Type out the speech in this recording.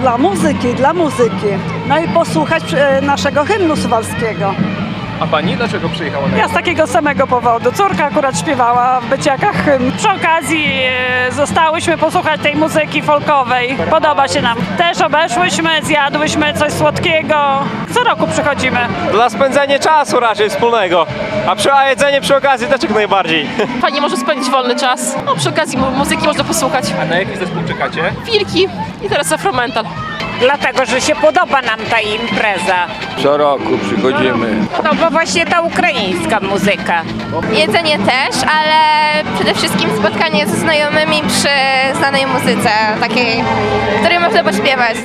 Dla muzyki. No i posłuchać naszego hymnu suwalskiego. A pani dlaczego przyjechała na Ja z takiego samego powodu. Córka akurat śpiewała w Byciakach hymn. Przy okazji zostałyśmy posłuchać tej muzyki folkowej. Podoba się nam. Też obeszłyśmy, zjadłyśmy coś słodkiego. Co roku przychodzimy. Dla spędzenia czasu raczej wspólnego, a jedzenie przy okazji też jak najbardziej. Fajnie może spędzić wolny czas. No, przy okazji muzyki można posłuchać. A na jaki zespół czekacie? Wilki i teraz Afromental. Dlatego, że się podoba nam ta impreza. Co roku przychodzimy. No bo właśnie ta ukraińska muzyka. Jedzenie też, ale przede wszystkim spotkanie ze znajomymi przy znanej muzyce, takiej, której można pośpiewać.